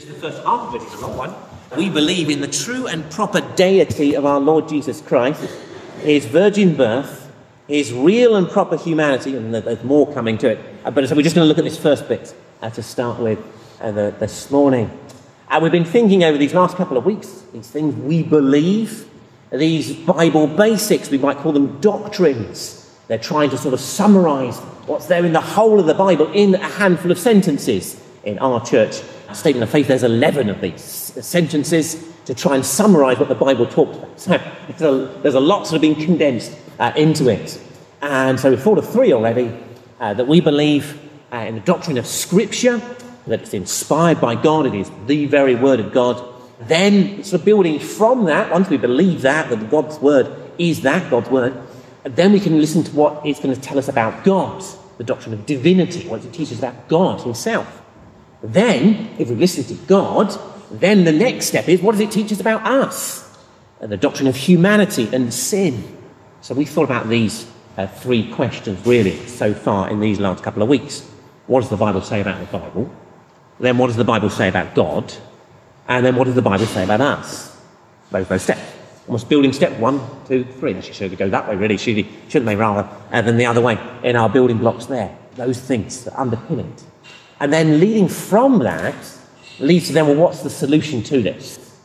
The first half of it is a long one. We believe in the true and proper deity of our Lord Jesus Christ, his virgin birth, his real and proper humanity, and there's more coming to it. But so we're just going to look at this first bit to start with this morning. We've been thinking over these last couple of weeks, these things we believe, these Bible basics, we might call them doctrines. They're trying to sort of summarise what's there in the whole of the Bible in a handful of sentences. In our church statement of faith, there's 11 of these sentences to try and summarise what the Bible talks about. So there's a lot sort of being condensed into it. And so we've thought of 3 already, that we believe in the doctrine of Scripture, that it's inspired by God, it is the very Word of God. Then sort of building from that, once we believe that God's Word is that, God's Word, and then we can listen to what it's going to tell us about God, the doctrine of divinity, what it teaches about God himself. Then, if we listen to God, then the next step is, what does it teach us about us? And the doctrine of humanity and sin. So we thought about these 3 questions, really, so far in these last couple of weeks. What does the Bible say about the Bible? Then what does the Bible say about God? And then what does the Bible say about us? Both those steps. Almost building step 1, 2, 3. Actually, should go that way, really, shouldn't they, rather than the other way in our building blocks there. Those things that underpin it. And then leading from that, leads to then, well, what's the solution to this?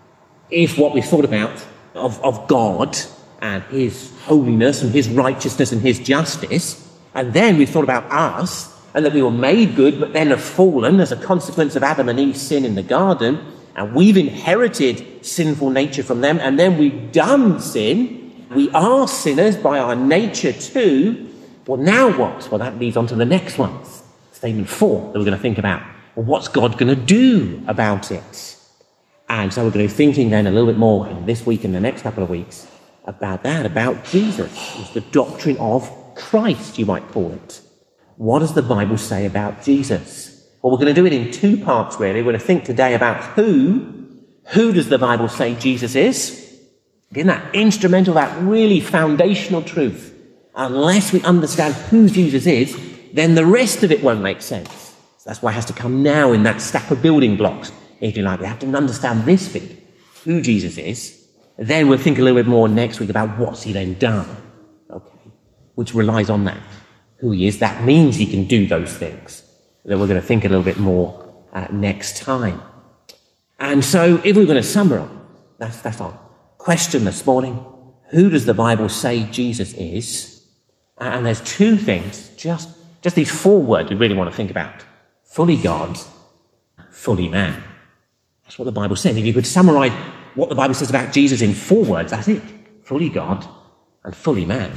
If what we thought about of God and his holiness and his righteousness and his justice, and then we thought about us, and that we were made good, but then have fallen as a consequence of Adam and Eve's sin in the garden, and we've inherited sinful nature from them, and then we've done sin, we are sinners by our nature too. Well, now what? Well, that leads on to the next one. Statement 4 that we're going to think about. Well, what's God going to do about it? And so we're going to be thinking then a little bit more this week and the next couple of weeks about that, about Jesus. It's the doctrine of Christ, you might call it. What does the Bible say about Jesus? Well, we're going to do it in 2 parts, really. We're going to think today about who does the Bible say Jesus is? Isn't that instrumental, that really foundational truth? Unless we understand who Jesus is, then the rest of it won't make sense. So that's why it has to come now in that stack of building blocks, if you like. We have to understand this bit, who Jesus is. Then we'll think a little bit more next week about what's he then done, okay, which relies on that. Who he is, that means he can do those things. Then we're going to think a little bit more next time. And so if we're going to summarise, that's our question this morning. Who does the Bible say Jesus is? And there's 2 things, just these 4 words we really want to think about. Fully God, fully man. That's what the Bible says. If you could summarise what the Bible says about Jesus in 4 words, that's it. Fully God and fully man.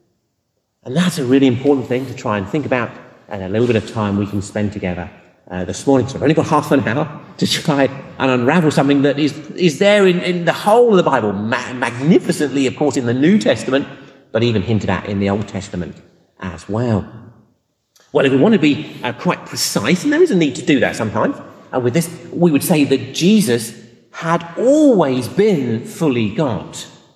And that's a really important thing to try and think about, and a little bit of time we can spend together this morning. So I've only got half an hour to try and unravel something that is there in the whole of the Bible, magnificently, of course, in the New Testament, but even hinted at in the Old Testament as well. Well, if we want to be quite precise, and there is a need to do that sometimes, with this, we would say that Jesus had always been fully God.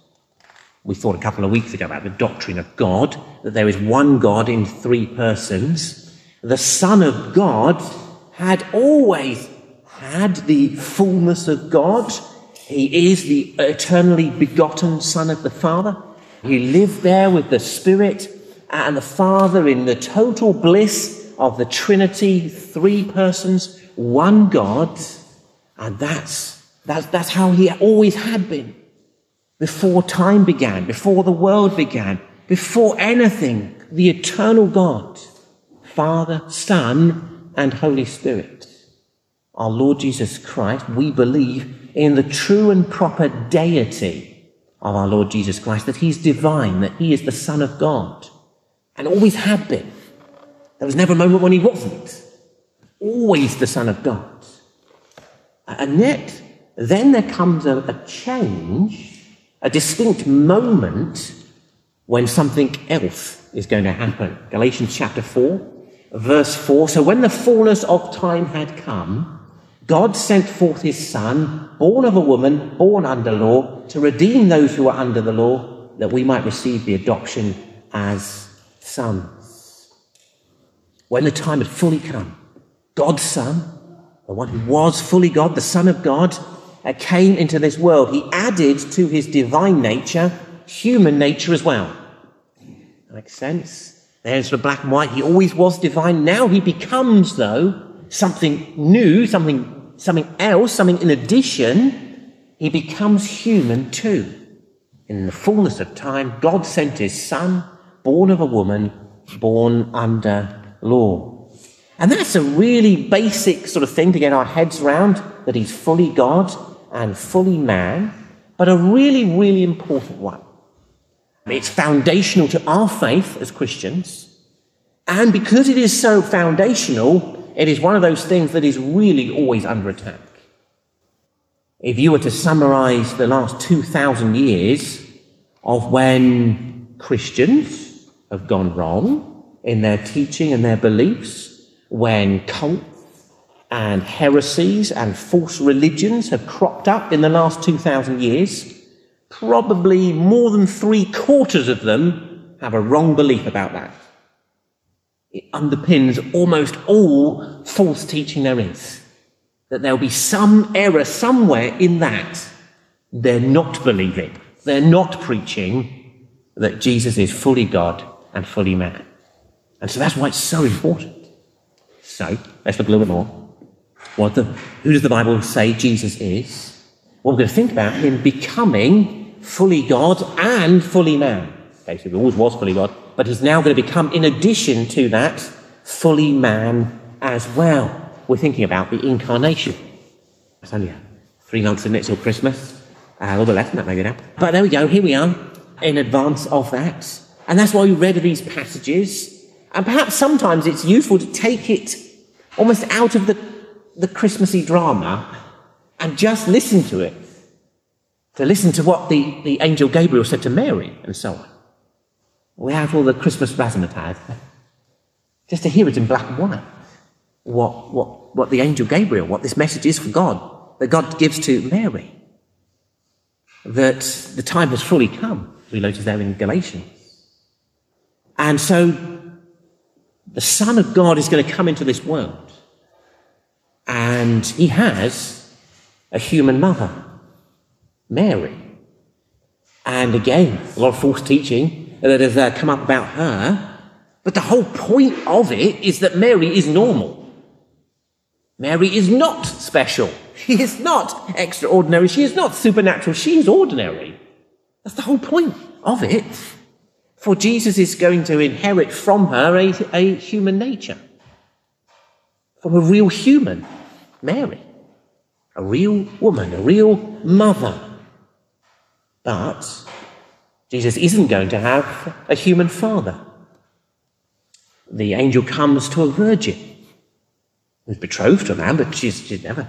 We thought a couple of weeks ago about the doctrine of God, that there is one God in 3 persons. The Son of God had always had the fullness of God. He is the eternally begotten Son of the Father. He lived there with the Spirit and the Father in the total bliss of the Trinity, 3 persons, one God. And that's how he always had been. Before time began, before the world began, before anything, the eternal God, Father, Son, and Holy Spirit. Our Lord Jesus Christ, we believe in the true and proper deity of our Lord Jesus Christ, that he's divine, that he is the Son of God, and always had been. There was never a moment when he wasn't. Always the Son of God. And yet, then there comes a change, a distinct moment when something else is going to happen. Galatians chapter 4, verse 4. So when the fullness of time had come, God sent forth his Son, born of a woman, born under law, to redeem those who are under the law, that we might receive the adoption as sons. When the time had fully come, God's Son, the one who was fully God, the Son of God, came into this world. He added to his divine nature human nature as well. That makes sense? There's the black and white. He always was divine. Now he becomes, though, something new, something else, something in addition. He becomes human too. In the fullness of time, God sent his Son, born of a woman, born under law. And that's a really basic sort of thing to get our heads around, that he's fully God and fully man, but a really, really important one. It's foundational to our faith as Christians, and because it is so foundational, it is one of those things that is really always under attack. If you were to summarize the last 2,000 years of when Christians have gone wrong in their teaching and their beliefs, when cults and heresies and false religions have cropped up in the last 2,000 years, probably more than 3/4 of them have a wrong belief about that. It underpins almost all false teaching there is. That there'll be some error somewhere in that. They're not believing, they're not preaching that Jesus is fully God and fully man. And so that's why it's so important. So, let's look a little bit more. Who does the Bible say Jesus is? Well, we're going to think about him becoming fully God and fully man. Okay, so he always was fully God, but he's now going to become, in addition to that, fully man as well. We're thinking about the incarnation. It's only 3 months, isn't it, till Christmas? A little bit less than that maybe now. But there we go, here we are, in advance of that. And that's why we read these passages. And perhaps sometimes it's useful to take it almost out of the Christmassy drama and just listen to it. To listen to what the angel Gabriel said to Mary and so on. Without all the Christmas razzmatazz. Just to hear it in black and white. What the angel Gabriel, what this message is for God, that God gives to Mary. That the time has fully come, as we notice there in Galatians. And so the Son of God is going to come into this world. And he has a human mother, Mary. And again, a lot of false teaching that has come up about her. But the whole point of it is that Mary is normal. Mary is not special. She is not extraordinary. She is not supernatural. She is ordinary. That's the whole point of it. For Jesus is going to inherit from her a human nature. From a real human, Mary. A real woman, a real mother. But Jesus isn't going to have a human father. The angel comes to a virgin who's betrothed to a man, but she's never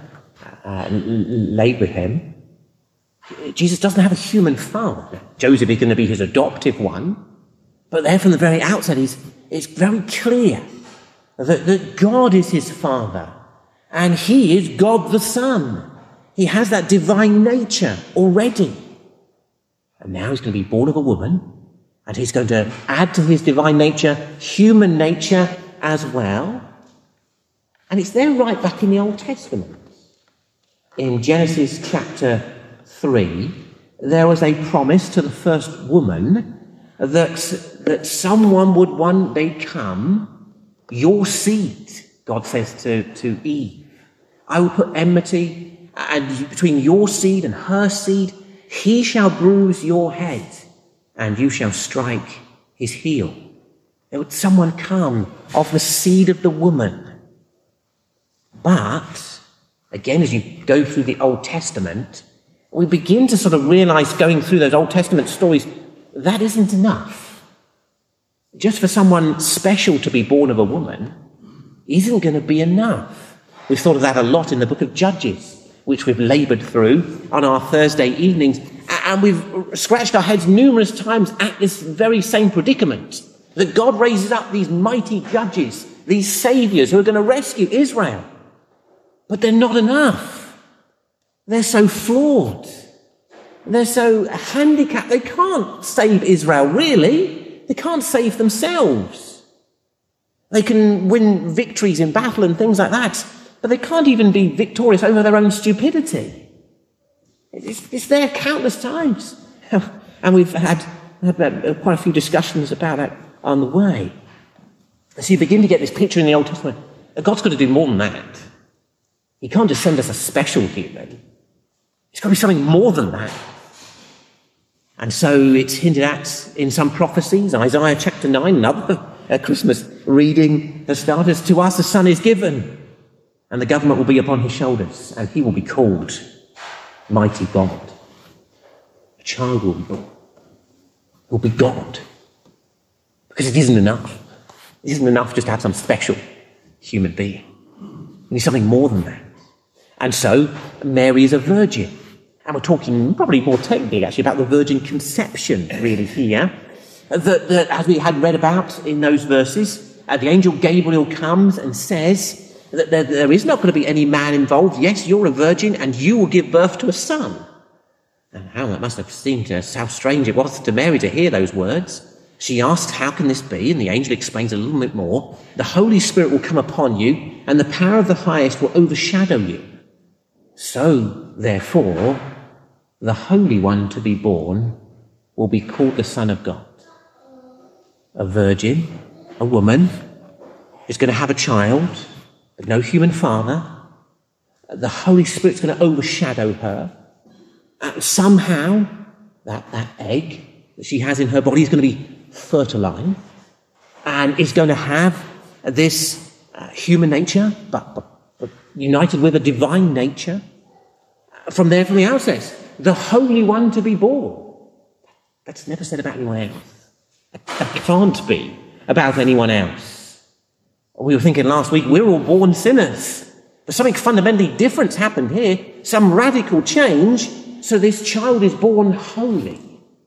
laid with him. Jesus doesn't have a human father. Joseph is going to be his adoptive one. But there from the very outset, it's very clear that God is his Father, and he is God the Son. He has that divine nature already. And now he's going to be born of a woman, and he's going to add to his divine nature human nature as well. And it's there right back in the Old Testament. In Genesis chapter 3, there was a promise to the first woman that someone would one day come, your seed, God says to Eve. I will put enmity between your seed and her seed. He shall bruise your head, and you shall strike his heel. There would someone come of the seed of the woman. But, again, as you go through the Old Testament, we begin to sort of realize, going through those Old Testament stories, that isn't enough. Just for someone special to be born of a woman isn't going to be enough. We've thought of that a lot in the book of Judges, which we've laboured through on our Thursday evenings, and we've scratched our heads numerous times at this very same predicament, that God raises up these mighty judges, these saviours who are going to rescue Israel. But they're not enough. They're so flawed. They're so handicapped. They can't save Israel, really. They can't save themselves. They can win victories in battle and things like that, but they can't even be victorious over their own stupidity. It's there countless times. And we've had quite a few discussions about that on the way. So you begin to get this picture in the Old Testament. God's got to do more than that. He can't just send us a special human. It's got to be something more than that. And so it's hinted at in some prophecies. Isaiah chapter 9, another Christmas reading, for starters, to us a son is given, and the government will be upon his shoulders, and he will be called Mighty God. A child will be born. He will be God. Because it isn't enough. It isn't enough just to have some special human being. We need something more than that. And so Mary is a virgin. And we're talking probably more technically actually about the virgin conception really here. That as we had read about in those verses, the angel Gabriel comes and says that there is not going to be any man involved. Yes, you're a virgin and you will give birth to a son. And how that must have seemed to us, how strange it was to Mary to hear those words. She asks, how can this be? And the angel explains a little bit more. The Holy Spirit will come upon you and the power of the highest will overshadow you. So, therefore, the Holy One to be born will be called the Son of God. A virgin, a woman, is going to have a child, but no human father. The Holy Spirit's going to overshadow her. Somehow, that egg that she has in her body is going to be fertilized and is going to have this human nature, but united with a divine nature. From the outset, the Holy One to be born. That's never said about anyone else. That can't be about anyone else. We were thinking last week, we're all born sinners. But something fundamentally different happened here, some radical change, so this child is born holy,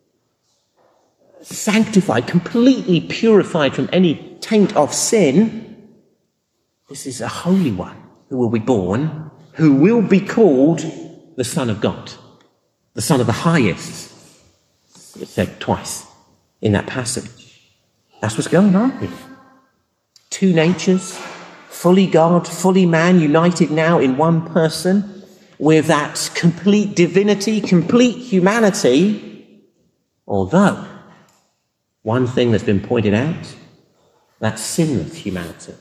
sanctified, completely purified from any taint of sin. This is a holy one who will be born, who will be called the Son of God, the Son of the highest. It's said twice in that passage. That's what's going on here. Two natures, fully God, fully man, united now in one person with that complete divinity, complete humanity. Although, one thing that's been pointed out, that's sinless humanity.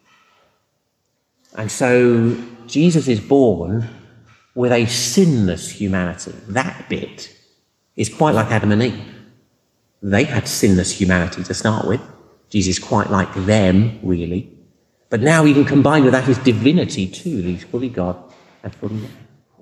And so Jesus is born with a sinless humanity. That bit is quite like Adam and Eve. They had sinless humanity to start with. Jesus is quite like them, really. But now even combined with that is divinity too. He's fully God and fully man.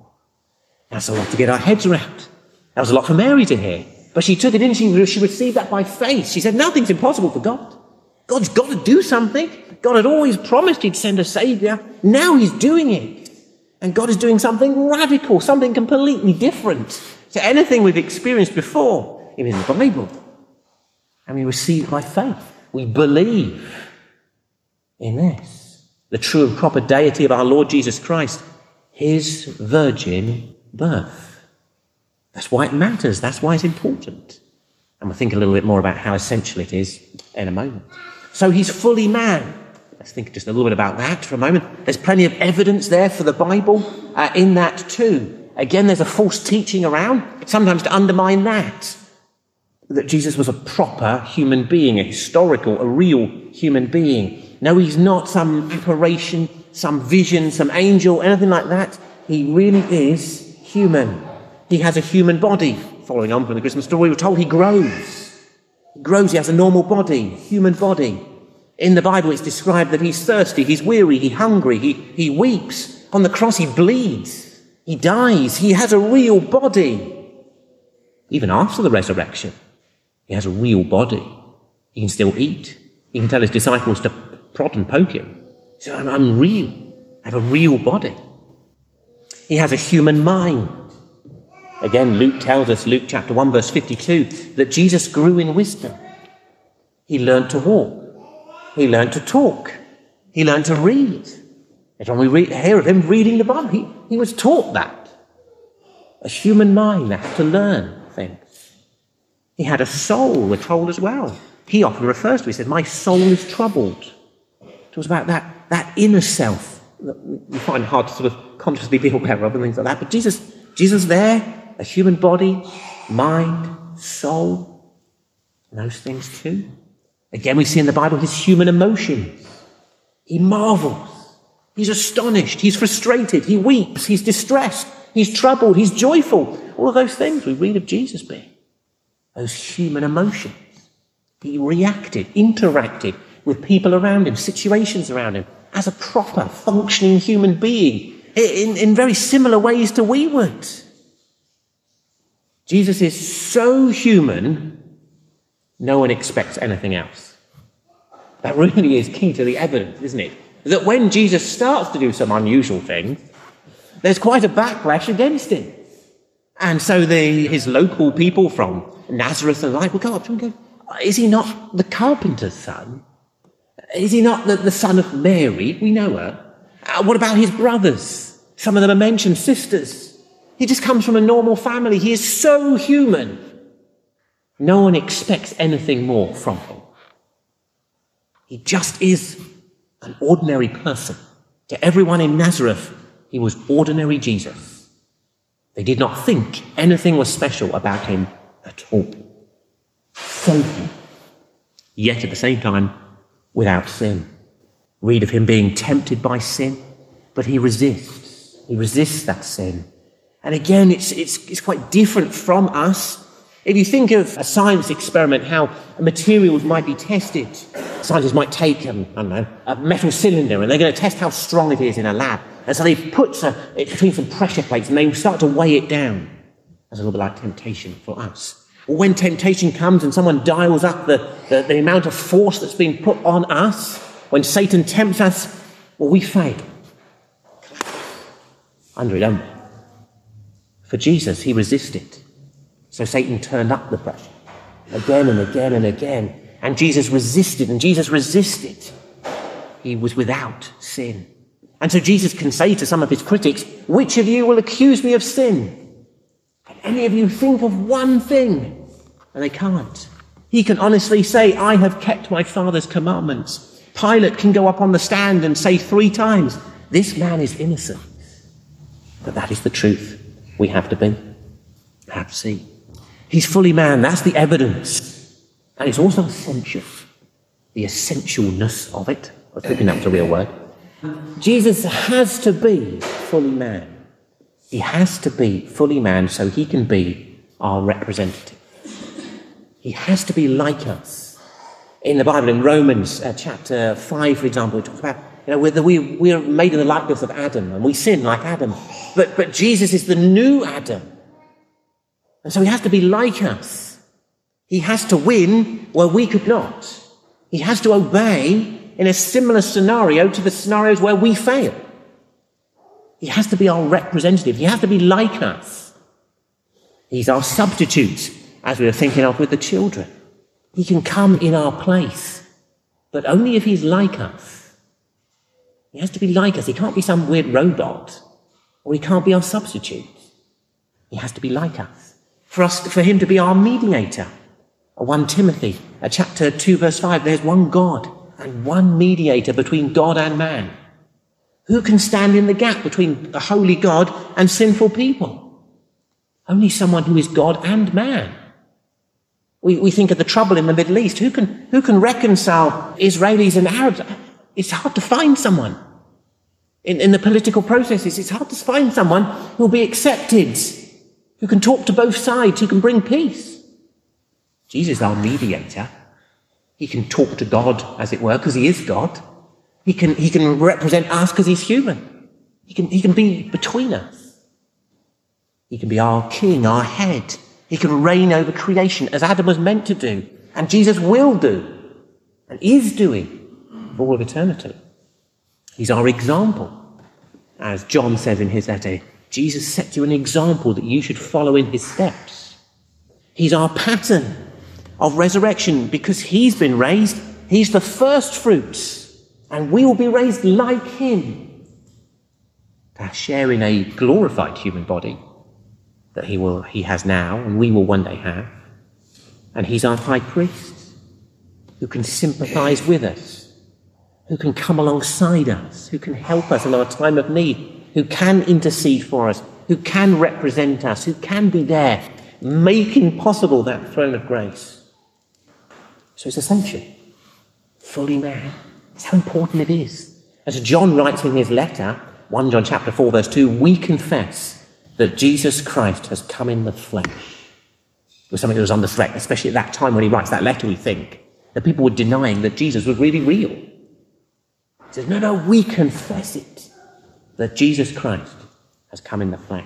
That's a lot to get our heads around. That was a lot for Mary to hear. But she took it in, she received that by faith. She said, nothing's impossible for God. God's got to do something. God had always promised he'd send a saviour. Now he's doing it. And God is doing something radical, something completely different to anything we've experienced before, even in the Bible. And we receive it by faith. We believe in this. The true and proper deity of our Lord Jesus Christ, his virgin birth. That's why it matters. That's why it's important. And we'll think a little bit more about how essential it is in a moment. So he's fully man. Let's think just a little bit about that for a moment. There's plenty of evidence there for the Bible in that too. Again, there's a false teaching around, sometimes to undermine that Jesus was a proper human being, a historical, a real human being. No, he's not some apparition, some vision, some angel, anything like that. He really is human. He has a human body. Following on from the Christmas story, we're told he grows. He grows, he has a normal body, human body. In the Bible, it's described that he's thirsty, he's weary, he's hungry, he weeps. On the cross, he bleeds. He dies. He has a real body. Even after the resurrection, he has a real body. He can still eat. He can tell his disciples to prod and poke him. He said, I'm real. I have a real body. He has a human mind. Again, Luke tells us, Luke chapter 1, verse 52, that Jesus grew in wisdom. He learned to walk. He learned to talk. He learned to read. And when we hear of him reading the Bible, he was taught that. A human mind that had to learn things. He had a soul, we're told as well. He often refers to it. He said, my soul is troubled. It was about that inner self that we find hard to sort of consciously be aware of and things like that. But Jesus there, a human body, mind, soul, and those things too. Again, we see in the Bible his human emotions. He marvels. He's astonished. He's frustrated. He weeps. He's distressed. He's troubled. He's joyful. All of those things we read of Jesus being. Those human emotions. He reacted, interacted with people around him, situations around him, as a proper, functioning human being, in very similar ways to we would. Jesus is so human, no one expects anything else. That really is key to the evidence, isn't it? That when Jesus starts to do some unusual things, there's quite a backlash against him. And so his local people from Nazareth and the like will go up to him and go, is he not the carpenter's son? Is he not the son of Mary? We know her. What about his brothers? Some of them are mentioned, sisters. He just comes from a normal family. He is so human. No one expects anything more from him. He just is an ordinary person. To everyone in Nazareth, he was ordinary Jesus. They did not think anything was special about him at all. So human. Yet at the same time, without sin. Read of him being tempted by sin, but he resists. He resists that sin. And again, it's quite different from us. If you think of a science experiment, how materials might be tested, scientists might take, a metal cylinder and they're going to test how strong it is in a lab. And so they put it between some pressure plates and they start to weigh it down. That's a little bit like temptation for us. Or when temptation comes and someone dials up the amount of force that's being put on us, when Satan tempts us, well, we fail. Under it, For Jesus, he resisted. So Satan turned up the pressure again and again and again. And Jesus resisted, and Jesus resisted. He was without sin. And so Jesus can say to some of his critics, which of you will accuse me of sin? Can any of you think of one thing? And they can't. He can honestly say, I have kept my Father's commandments. Pilate can go up on the stand and say 3 times, this man is innocent. But that is the truth we have to see. He's fully man, that's the evidence. And it's also essential. The essentialness of it. I was thinking that was a real word. Jesus has to be fully man. He has to be fully man so he can be our representative. He has to be like us. In the Bible, in Romans chapter 5, for example, it talks about we are made in the likeness of Adam and we sin like Adam. But Jesus is the new Adam. And so he has to be like us. He has to win where we could not. He has to obey in a similar scenario to the scenarios where we fail. He has to be our representative. He has to be like us. He's our substitute, as we were thinking of with the children. He can come in our place, but only if he's like us. He has to be like us. He can't be some weird robot, or he can't be our substitute. He has to be like us. For him to be our mediator. 1 Timothy, chapter 2, verse 5, there's one God and one mediator between God and man. Who can stand in the gap between the holy God and sinful people? Only someone who is God and man. We think of the trouble in the Middle East. Who can reconcile Israelis and Arabs? It's hard to find someone. In the political processes, it's hard to find someone who will be accepted, who can talk to both sides, who can bring peace. Jesus is our mediator. He can talk to God, as it were, because he is God. He can represent us because he's human. He can be between us. He can be our king, our head. He can reign over creation as Adam was meant to do. And Jesus will do and is doing for all of eternity. He's our example. As John says in his letter, Jesus set you an example that you should follow in his steps. He's our pattern of resurrection because he's been raised. He's the first fruits, and we will be raised like him to share in a glorified human body that he has now and we will one day have. And he's our high priest who can sympathize with us, who can come alongside us, who can help us in our time of need, who can intercede for us, who can represent us, who can be there, making possible that throne of grace. So it's essential. Fully man. That's how important it is. As John writes in his letter, 1 John chapter 4 verse 2, we confess that Jesus Christ has come in the flesh. It was something that was under threat, especially at that time when he writes that letter, we think. That people were denying that Jesus was really real. He says, no, we confess it, that Jesus Christ has come in the flesh.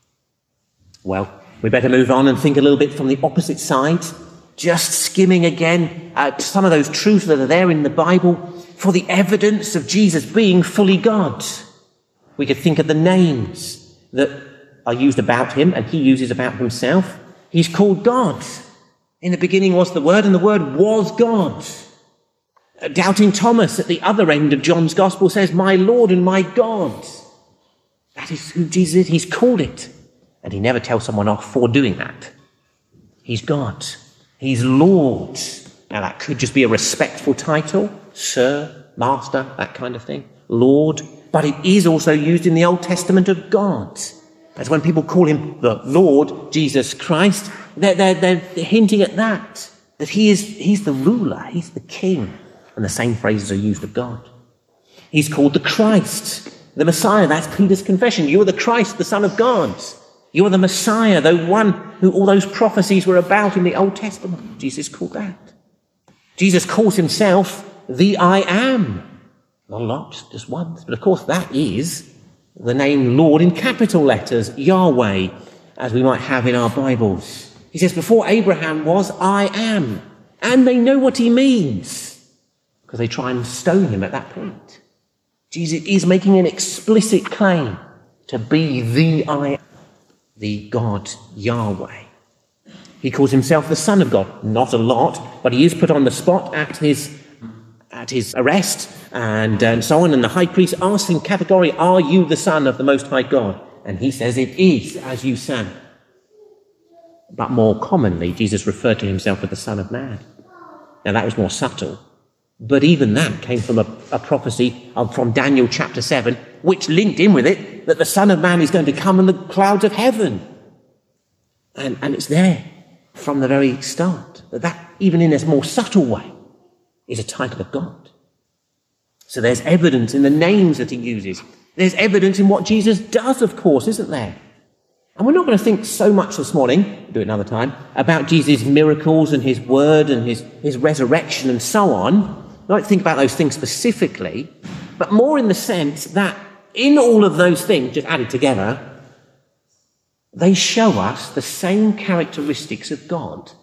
Well, we better move on and think a little bit from the opposite side, just skimming again at some of those truths that are there in the Bible for the evidence of Jesus being fully God. We could think of the names that are used about him and he uses about himself. He's called God. In the beginning was the Word, and the Word was God. Doubting Thomas at the other end of John's Gospel says, my Lord and my God. That is who Jesus is. He's called it. And he never tells someone off for doing that. He's God. He's Lord. Now that could just be a respectful title. Sir, Master, that kind of thing. Lord. But it is also used in the Old Testament of God. As when people call him the Lord, Jesus Christ, they're hinting at that he's the ruler, he's the king. And the same phrases are used of God. He's called the Christ, the Messiah. That's Peter's confession. You are the Christ, the Son of God. You are the Messiah, the one who all those prophecies were about in the Old Testament. Jesus called that. Jesus calls himself the I Am. Not a lot, just once. But of course that is the name Lord in capital letters, Yahweh, as we might have in our Bibles. He says, before Abraham was, I am. And they know what he means, because they try and stone him at that point. Jesus is making an explicit claim to be the I am, the God Yahweh. He calls himself the Son of God. Not a lot, but he is put on the spot at his arrest and so on. And the high priest asks him categorically, are you the Son of the Most High God? And he says, it is, as you say. But more commonly, Jesus referred to himself as the Son of Man. Now that was more subtle. But even that came from a prophecy from Daniel chapter 7, which linked in with it that the Son of Man is going to come in the clouds of heaven. And it's there from the very start. That, even in a more subtle way, is a title of God. So there's evidence in the names that he uses. There's evidence in what Jesus does, of course, isn't there? And we're not going to think so much this morning, we'll do it another time, about Jesus' miracles and his word and his resurrection and so on. We don't think about those things specifically, but more in the sense that in all of those things, just added together, they show us the same characteristics of God.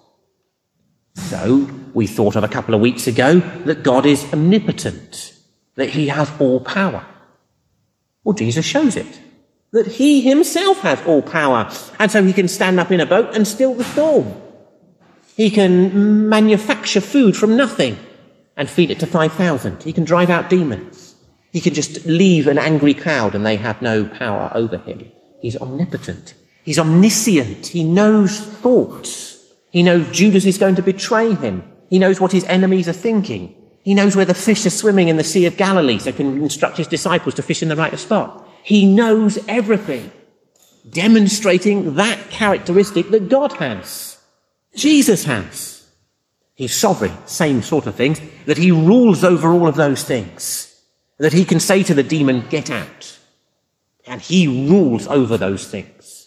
So, we thought of a couple of weeks ago that God is omnipotent, that he has all power. Well, Jesus shows it, that he himself has all power, and so he can stand up in a boat and still the storm. He can manufacture food from nothing and feed it to 5,000. He can drive out demons. He can just leave an angry crowd and they have no power over him. He's omnipotent. He's omniscient. He knows thoughts. He knows Judas is going to betray him. He knows what his enemies are thinking. He knows where the fish are swimming in the Sea of Galilee, so he can instruct his disciples to fish in the right spot. He knows everything, demonstrating that characteristic that God has, Jesus has. He's sovereign, same sort of things, that he rules over all of those things, that he can say to the demon, get out. And he rules over those things.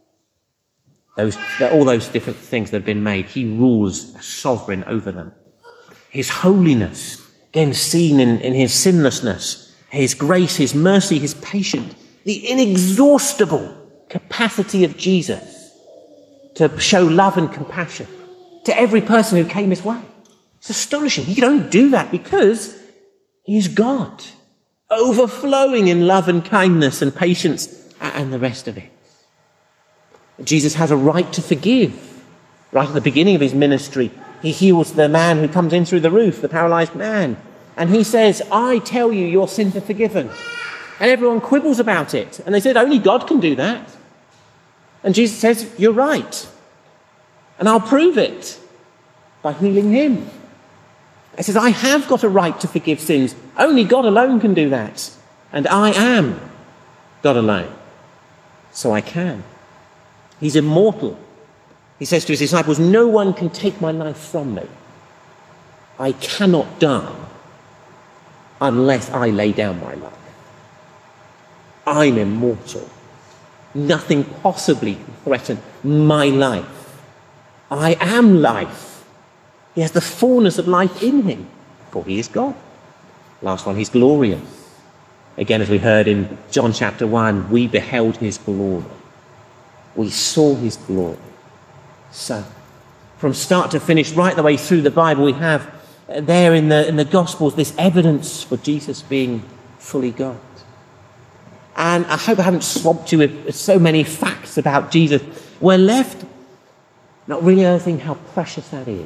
All those different things that have been made, he rules sovereign over them. His holiness, again seen in his sinlessness, his grace, his mercy, his patience, the inexhaustible capacity of Jesus to show love and compassion to every person who came his way. It's astonishing. He can only do that because he's God, overflowing in love and kindness and patience and the rest of it. Jesus has a right to forgive. Right at the beginning of his ministry, he heals the man who comes in through the roof, the paralyzed man. And he says, I tell you, your sins are forgiven. And everyone quibbles about it. And they said, only God can do that. And Jesus says, you're right. And I'll prove it by healing him. It says, I have got a right to forgive sins. Only God alone can do that. And I am God alone. So I can. He's immortal. He says to his disciples, no one can take my life from me. I cannot die unless I lay down my life. I'm immortal. Nothing possibly can threaten my life. I am life. He has the fullness of life in him, for he is God. Last one, he's glorious. Again, as we heard in John chapter 1, we beheld his glory. We saw his glory. So, from start to finish, right the way through the Bible, we have there in the Gospels this evidence for Jesus being fully God. And I hope I haven't swamped you with so many facts about Jesus. We're left not realizing how precious that is.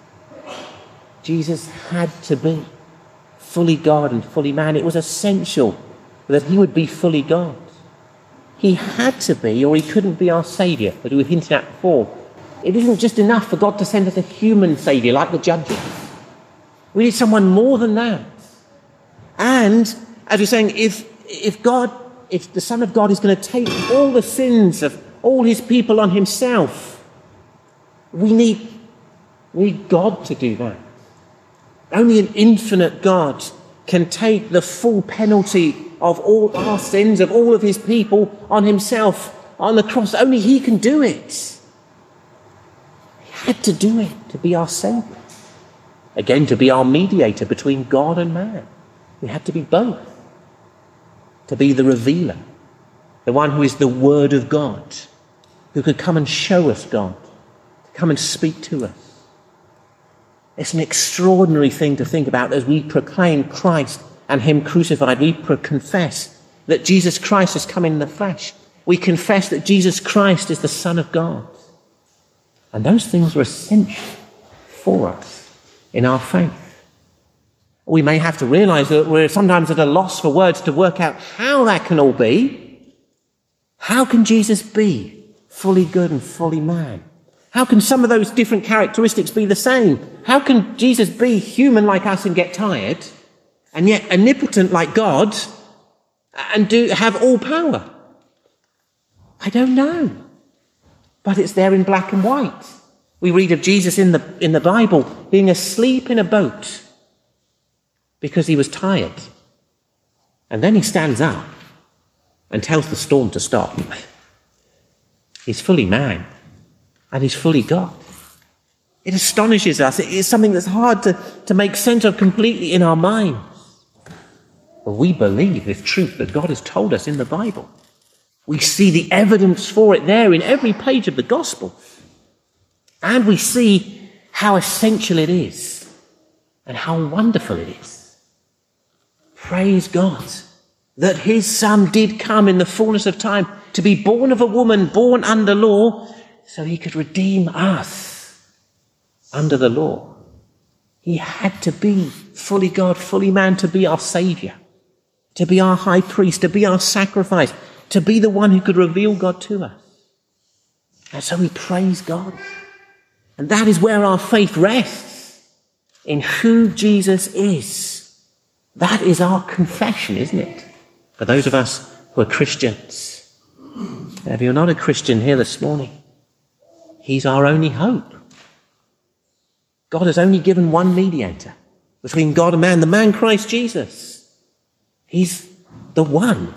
Jesus had to be fully God and fully man. It was essential that he would be fully God. He had to be, or he couldn't be our Saviour, as we've hinted at before. It isn't just enough for God to send us a human Saviour like the judges. We need someone more than that. And, as we're saying, if the Son of God is going to take all the sins of all his people on himself, we need God to do that. Only an infinite God can take the full penalty of all our sins, of all of his people on himself on the cross. Only he can do it. He had to do it to be our Saviour. Again, to be our mediator between God and man. We had to be both. To be the revealer, the one who is the Word of God, who could come and show us God, to come and speak to us. It's an extraordinary thing to think about as we proclaim Christ and him crucified. We confess that Jesus Christ has come in the flesh. We confess that Jesus Christ is the Son of God. And those things are essential for us in our faith. We may have to realize that we're sometimes at a loss for words to work out how that can all be. How can Jesus be fully good and fully man? How can some of those different characteristics be the same? How can Jesus be human like us and get tired, and yet omnipotent like God, and have all power? I don't know. But it's there in black and white. We read of Jesus in the Bible being asleep in a boat because he was tired. And then he stands up and tells the storm to stop. He's fully man and he's fully God. It astonishes us. It is something that's hard to make sense of completely in our minds. But we believe this truth that God has told us in the Bible. We see the evidence for it there in every page of the gospel. And we see how essential it is and how wonderful it is. Praise God that his Son did come in the fullness of time to be born of a woman, born under law, so he could redeem us under the law. He had to be fully God, fully man, to be our Saviour, to be our high priest, to be our sacrifice, to be the one who could reveal God to us. And so we praise God. And that is where our faith rests, in who Jesus is. That is our confession, isn't it? For those of us who are Christians. And if you're not a Christian here this morning, he's our only hope. God has only given one mediator between God and man, the man Christ Jesus. He's the one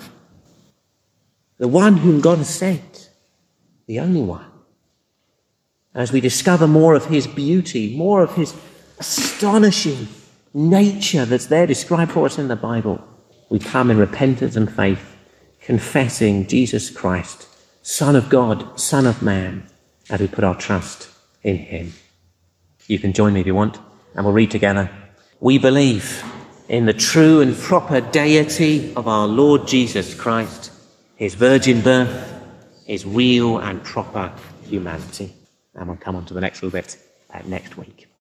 whom God has sent, the only one. As we discover more of his beauty, more of his astonishing nature that's there described for us in the Bible, we come in repentance and faith, confessing Jesus Christ, Son of God, Son of man, as we put our trust in him. You can join me if you want, and we'll read together. We believe in the true and proper deity of our Lord Jesus Christ, his virgin birth, his real and proper humanity. And we'll come on to the next little bit next week.